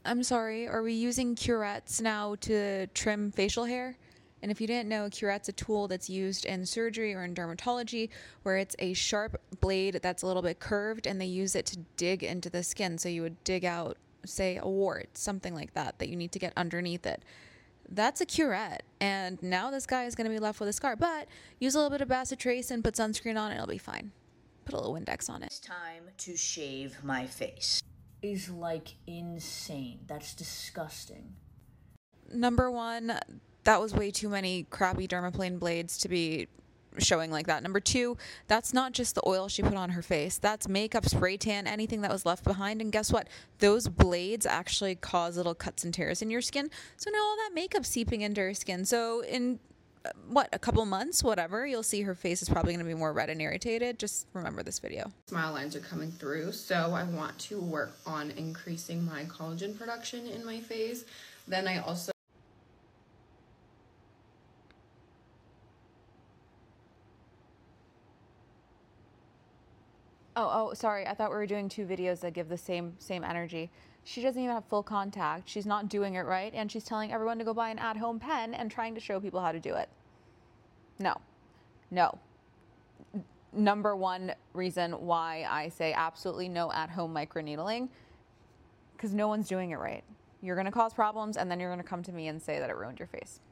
I'm sorry, are we using curettes now to trim facial hair? And if you didn't know, a curette's a tool that's used in surgery or in dermatology where it's a sharp blade that's a little bit curved and they use it to dig into the skin. So you would dig out, say, a wart, something like that, that you need to get underneath it. That's a curette. And now this guy is going to be left with a scar. But use a little bit of Bacitracin and put sunscreen on it, it'll be fine. Put a little Windex on it. It's time to shave my face. Is like insane. That's disgusting. Number one, that was way too many crappy dermaplane blades to be showing like that. Number two, that's not just the oil she put on her face. That's makeup, spray tan, anything that was left behind. And guess what? Those blades actually cause little cuts and tears in your skin. So now all that makeup seeping into her skin. So in a couple months, whatever, you'll see her face is probably going to be more red and irritated. Just remember this video. Smile lines are coming through, so I want to work on increasing my collagen production in my face. Then I also Oh, sorry. I thought we were doing two videos that give the same energy. She doesn't even have full contact. She's not doing it right, and she's telling everyone to go buy an at-home pen and trying to show people how to do it. No. Number one reason why I say absolutely no at-home microneedling, because no one's doing it right. You're going to cause problems, and then you're going to come to me and say that it ruined your face.